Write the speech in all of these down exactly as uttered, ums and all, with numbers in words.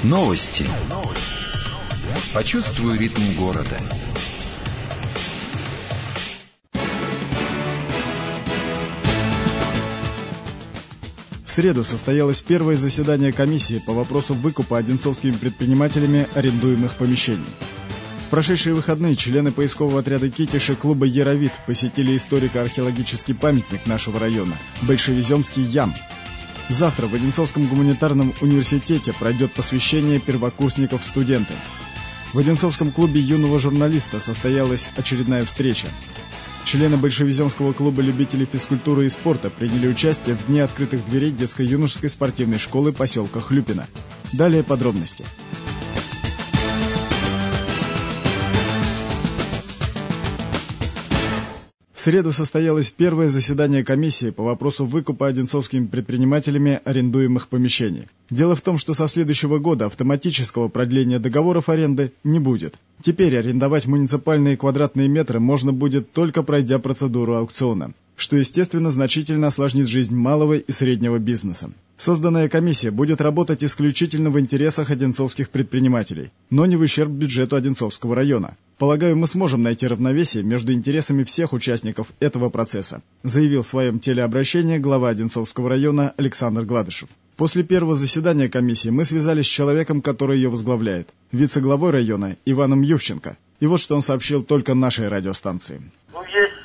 Новости. Почувствуй ритм города. В среду состоялось первое заседание комиссии по вопросу выкупа одинцовскими предпринимателями арендуемых помещений. В прошедшие выходные члены поискового отряда «Китиш» и клуба «Яровит» посетили историко-археологический памятник нашего района – Большевиземский ям. Завтра в Одинцовском гуманитарном университете пройдет посвящение первокурсников в студенты. В Одинцовском клубе юного журналиста состоялась очередная встреча. Члены Большевиземского клуба любителей физкультуры и спорта приняли участие в Дне открытых дверей детско-юношеской спортивной школы поселка Хлюпино. Далее подробности. В среду состоялось первое заседание комиссии по вопросу выкупа одинцовскими предпринимателями арендуемых помещений. Дело в том, что со следующего года автоматического продления договоров аренды не будет. Теперь арендовать муниципальные квадратные метры можно будет только пройдя процедуру аукциона, что, естественно, значительно осложнит жизнь малого и среднего бизнеса. Созданная комиссия будет работать исключительно в интересах одинцовских предпринимателей, но не в ущерб бюджету Одинцовского района. Полагаю, мы сможем найти равновесие между интересами всех участников этого процесса, заявил в своем телеобращении глава Одинцовского района Александр Гладышев. После первого заседания комиссии мы связались с человеком, который ее возглавляет, вице-главой района Иваном Ющенко. И вот что он сообщил только нашей радиостанции. Ну, есть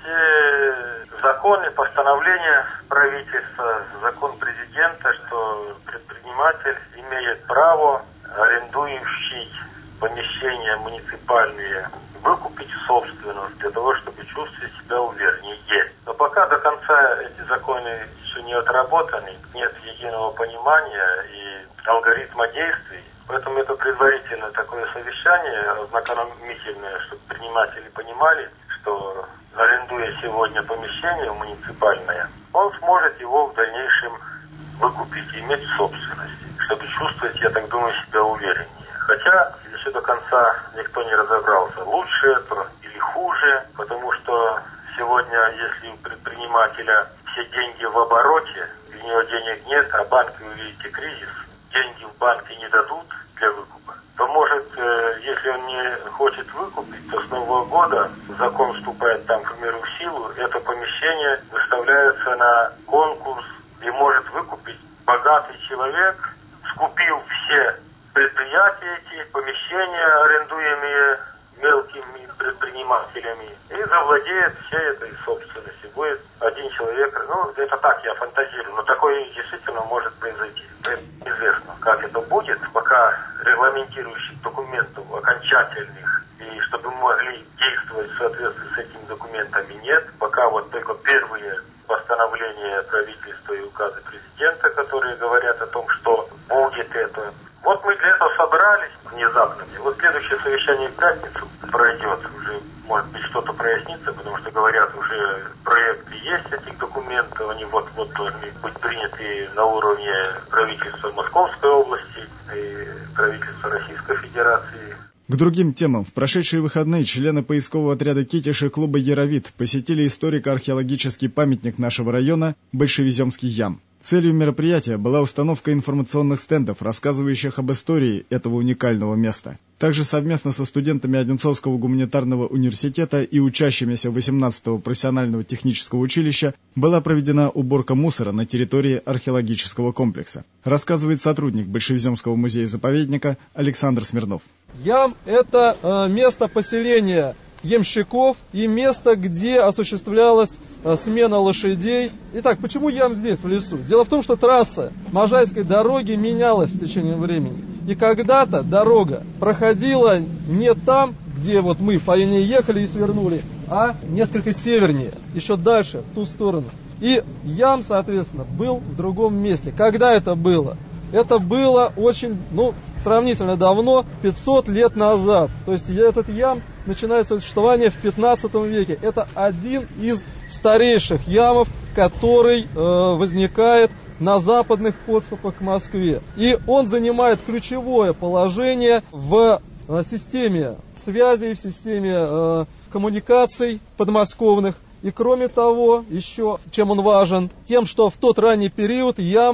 э, законы, постановления правительства, закон президента, что предприниматель имеет право, арендующий помещения муниципальные, выкупить в собственность для того, чтобы чувствовать себя увереннее. Но пока до конца эти законы еще не отработаны, нет единого понимания и алгоритма действий. Поэтому это предварительно такое совещание, ознакомительное, чтобы предприниматели понимали, что арендуя сегодня помещение муниципальное, он сможет его в дальнейшем выкупить и иметь в собственности, чтобы чувствовать, я так думаю, себя увереннее. Хотя еще до конца никто не разобрался, лучше это или хуже, потому что сегодня, если у предпринимателя все деньги в обороте, у него денег нет, а банки, вы видите, кризис, деньги в банке не дадут для выкупа, то может, если он не хочет выкупить, то с Нового года закон вступает там, к примеру, в силу, это помещение выставляется на конкурс и может выкупить богатый человек, скупил все предприятия эти, помещения, арендуемые мелкими предпринимателями, и завладеет всей этой собственностью. Будет один человек, ну, это так, я фантазирую, но такое действительно может произойти. Неизвестно, как это будет, пока регламентирующих документов окончательных, и чтобы мы могли действовать в соответствии с этими документами, нет. Пока вот только первые постановления правительства и указы президента, которые говорят о том, что будет это. Вот мы для этого собрались внезапно. Вот следующее совещание в пятницу пройдет. Уже, может быть, что-то прояснится, потому что, говорят, уже проекты есть этих документов. Они вот-вот должны быть приняты на уровне правительства Московской области и правительства Российской Федерации. К другим темам. В прошедшие выходные члены поискового отряда «Китиш» и клуба «Яровит» посетили историко-археологический памятник нашего района Большевиземский ям. Целью мероприятия была установка информационных стендов, рассказывающих об истории этого уникального места. Также совместно со студентами Одинцовского гуманитарного университета и учащимися восемнадцатого профессионального технического училища была проведена уборка мусора на территории археологического комплекса, рассказывает сотрудник Большевиземского музея-заповедника Александр Смирнов. Ям – это э, место поселения ямщиков и место, где осуществлялась э, смена лошадей. Итак, почему ям здесь, в лесу? Дело в том, что трасса Можайской дороги менялась в течение времени. И когда-то дорога проходила не там, где вот мы по ней ехали и свернули, а несколько севернее, еще дальше, в ту сторону. И ям, соответственно, был в другом месте. Когда это было? Это было очень, ну, сравнительно давно, пятьсот лет назад. То есть этот ям начинает свое существование в пятнадцатом веке. Это один из старейших ямов, который э, возникает на западных подступах к Москве. И он занимает ключевое положение в э, системе связей, в системе э, коммуникаций подмосковных. И кроме того, еще чем он важен, тем, что в тот ранний период ямы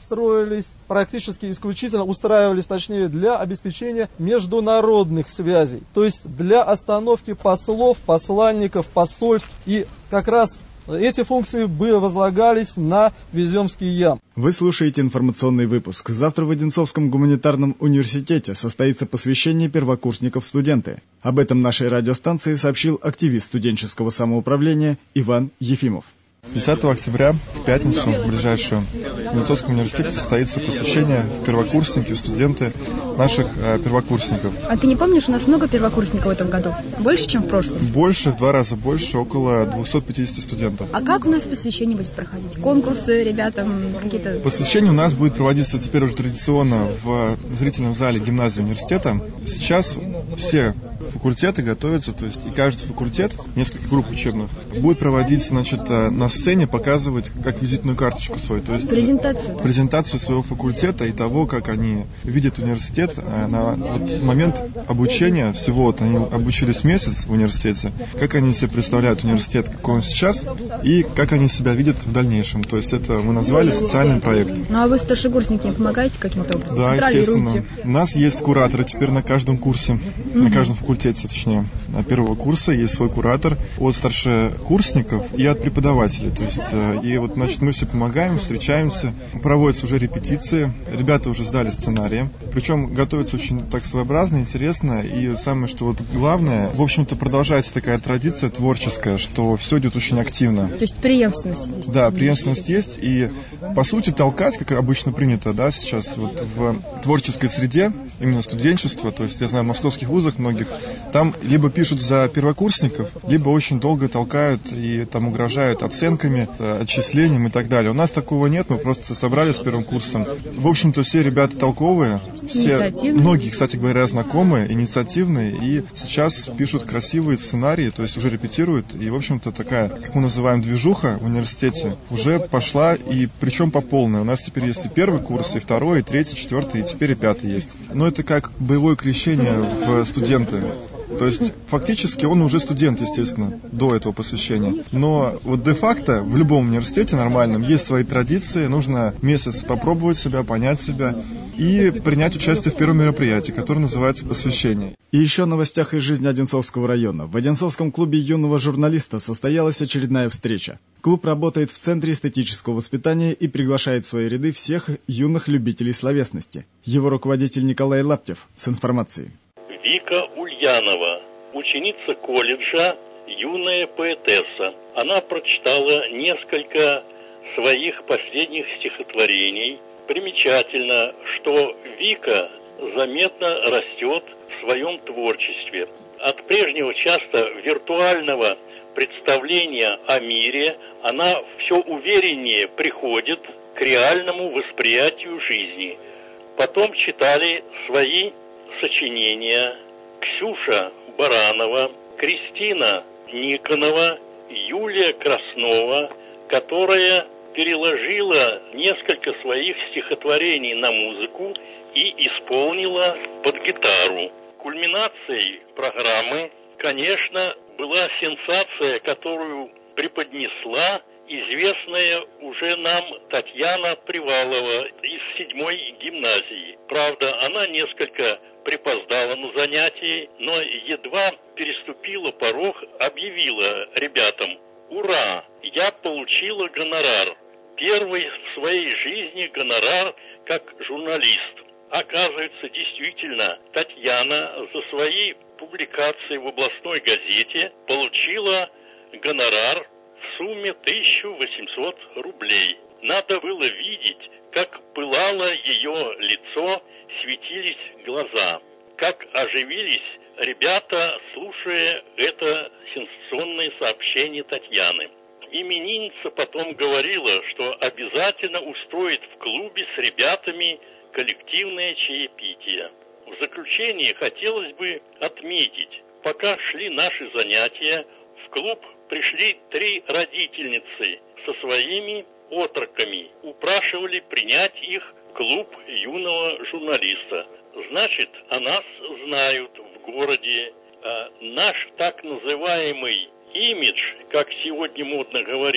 строились практически исключительно, устраивались точнее для обеспечения международных связей, то есть для остановки послов, посланников, посольств, и как раз эти функции бы возлагались на Веземский ям. Вы слушаете информационный выпуск. Завтра в Одинцовском гуманитарном университете состоится посвящение первокурсников в студенты. Об этом нашей радиостанции сообщил активист студенческого самоуправления Иван Ефимов. десятого октября, в пятницу, в ближайшую, в Одинцовском университете состоится посвящение в первокурсники, в студенты наших э, первокурсников. А ты не помнишь, у нас много первокурсников в этом году? Больше, чем в прошлом? Больше, в два раза больше, около двести пятьдесят студентов. А как у нас посвящение будет проходить? Конкурсы ребятам какие-то? Посвящение у нас будет проводиться теперь уже традиционно в зрительном зале гимназии университета. Сейчас все факультеты готовятся, то есть и каждый факультет, несколько групп учебных, будет проводить, значит, на сцене, показывать как визитную карточку свою, то есть презентацию, да? презентацию своего факультета и того, как они видят университет на вот момент обучения. Всего вот они обучились месяц в университете, как они себе представляют университет, какой он сейчас, и как они себя видят в дальнейшем. То есть это мы назвали социальный проект. Ну а вы, старшегурсники, им помогаете каким-то образом? Да, естественно. У нас есть кураторы теперь на каждом курсе, mm-hmm. на каждом факультете, точнее. На первого курса есть свой куратор от старшекурсников и от преподавателей. То есть, и вот, значит, мы все помогаем, встречаемся, проводятся уже репетиции, ребята уже сдали сценарии. Причем готовятся очень так своеобразно, интересно, и самое, что вот главное, в общем-то, продолжается такая традиция творческая, что все идет очень активно. То есть преемственность есть? Да, преемственность есть, и по сути толкать, как обычно принято, да, сейчас вот в творческой среде, именно студенчество, то есть я знаю в московских вузах многих, там либо пишут за первокурсников, либо очень долго толкают и там угрожают оценками, отчислением и так далее. У нас такого нет, мы просто собрались с первым курсом. В общем-то, все ребята толковые, все, многие, кстати говоря, знакомые, инициативные, и сейчас пишут красивые сценарии, то есть уже репетируют, и, в общем-то, такая, как мы называем, движуха в университете уже пошла, и причем по полной. У нас теперь есть и первый курс, и второй, и третий, четвертый, и теперь и пятый есть. Но это как боевое крещение в студенты. То есть, фактически, он уже студент, естественно, до этого посвящения. Но вот де-факто в любом университете нормальном есть свои традиции, нужно месяц попробовать себя, понять себя и принять участие в первом мероприятии, которое называется «Посвящение». И еще о новостях из жизни Одинцовского района. В Одинцовском клубе юного журналиста состоялась очередная встреча. Клуб работает в Центре эстетического воспитания и приглашает в свои ряды всех юных любителей словесности. Его руководитель Николай Лаптев с информацией. Вика Ульянова, ученица колледжа, юная поэтесса. Она прочитала несколько своих последних стихотворений. Примечательно, что Вика заметно растет в своем творчестве. От прежнего часто виртуального представления о мире она все увереннее приходит к реальному восприятию жизни. Потом читали свои сочинения Ксюша Баранова, Кристина Никонова, Юлия Краснова, которая переложила несколько своих стихотворений на музыку и исполнила под гитару. Кульминацией программы, конечно, была сенсация, которую преподнесла известная уже нам Татьяна Привалова из седьмой гимназии. Правда, она несколько припоздала на занятии, но едва переступила порог, объявила ребятам: «Ура! Я получила гонорар! Первый в своей жизни гонорар как журналист». Оказывается, действительно, Татьяна за свои публикации в областной газете получила гонорар в сумме тысяча восемьсот рублей. Надо было видеть, как пылало ее лицо, светились глаза, как оживились ребята, слушая это сенсационное сообщение Татьяны. Именинница потом говорила, что обязательно устроит в клубе с ребятами коллективное чаепитие. В заключение хотелось бы отметить, пока шли наши занятия, в клуб пришли три родительницы со своими отроками, упрашивали принять их в клуб юного журналиста. Значит, о нас знают в городе. А наш так называемый имидж, как сегодня модно говорить,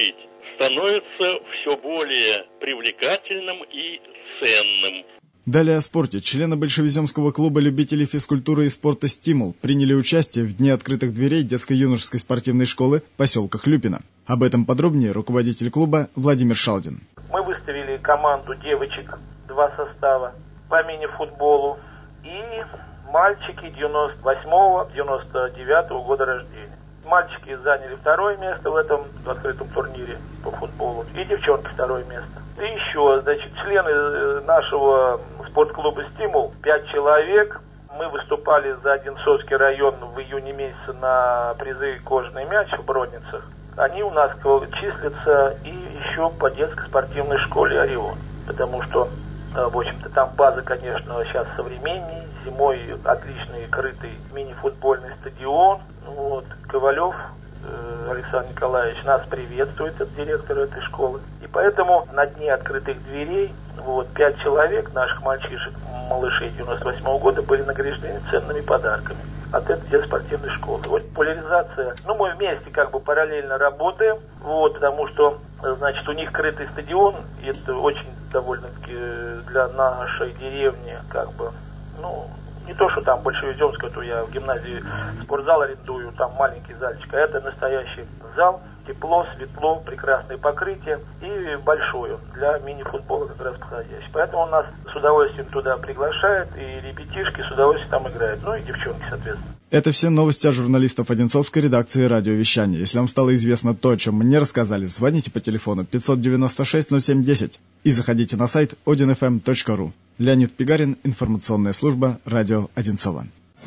становится все более привлекательным и ценным. Далее о спорте. Члены Большевиземского клуба любителей физкультуры и спорта «Стимул» приняли участие в Дне открытых дверей детско-юношеской спортивной школы в поселке Хлюпино. Об этом подробнее руководитель клуба Владимир Шалдин. Мы выставили команду девочек, два состава по мини-футболу и мальчики девяносто восьмого — девяносто девятого года рождения. Мальчики заняли второе место в этом открытом турнире по футболу, и девчонки второе место. И еще, значит, члены нашего спортклуба «Стимул», пять человек. Мы выступали за Одинцовский район в июне месяце на призы «Кожаный мяч» в Бродницах. Они у нас числятся и еще по детской спортивной школе «Орион». Потому что, в общем-то, там база, конечно, сейчас современнее. Зимой отличный крытый мини-футбольный стадион. Вот. Ковалев э, Александр Николаевич нас приветствует, это директор этой школы. И поэтому на дне открытых дверей вот, пять человек, наших мальчишек, малышей девяносто восьмого года, были награждены ценными подарками от этой спортивной школы. Вот популяризация. Ну, мы вместе как бы параллельно работаем, вот, потому что, значит, у них крытый стадион, и это очень довольно-таки для нашей деревни, как бы, ну, не то, что там Большевиземская, то я в гимназии спортзал арендую, там маленький зальчик, а это настоящий зал, тепло, светло, прекрасное покрытие и большое для мини-футбола как раз подходящее. Поэтому он нас с удовольствием туда приглашает, и ребятишки с удовольствием там играют, ну и девчонки, соответственно. Это все новости от журналистов Одинцовской редакции радиовещания. Если вам стало известно то, о чем мне рассказали, звоните по телефону пятьсот девяносто шесть ноль семь десять и заходите на сайт один эф эм точка ру. Леонид Пигарин, информационная служба радио Одинцова.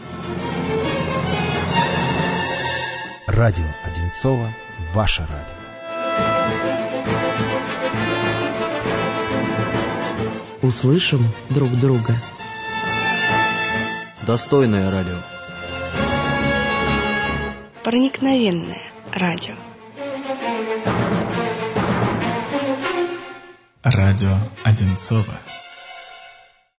Радио Одинцова, ваше радио. Услышим друг друга. Достойное радио. Проникновенное радио. Радио Одинцова.